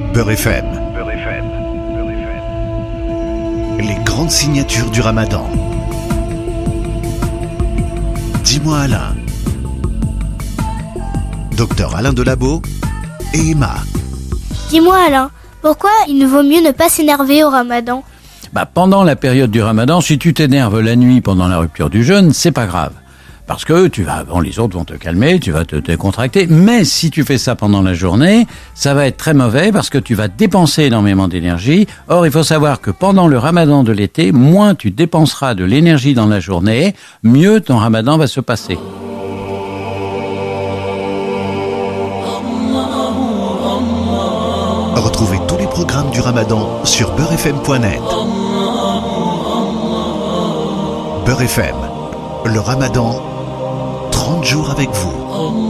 Beurre FM. Les grandes signatures du Ramadan. Dis-moi Alain. Docteur Alain Delabo et Emma. Dis-moi Alain, pourquoi il ne vaut mieux ne pas s'énerver au Ramadan ? Pendant la période du Ramadan, si tu t'énerves la nuit pendant la rupture du jeûne, c'est pas grave. Parce que les autres vont te calmer, tu vas te décontracter. Mais si tu fais ça pendant la journée, ça va être très mauvais parce que tu vas dépenser énormément d'énergie. Or, il faut savoir que pendant le Ramadan de l'été, moins tu dépenseras de l'énergie dans la journée, mieux ton Ramadan va se passer. Retrouvez tous les programmes du Ramadan sur beurrefm.net. Beurre FM, le Ramadan, 30 jours avec vous.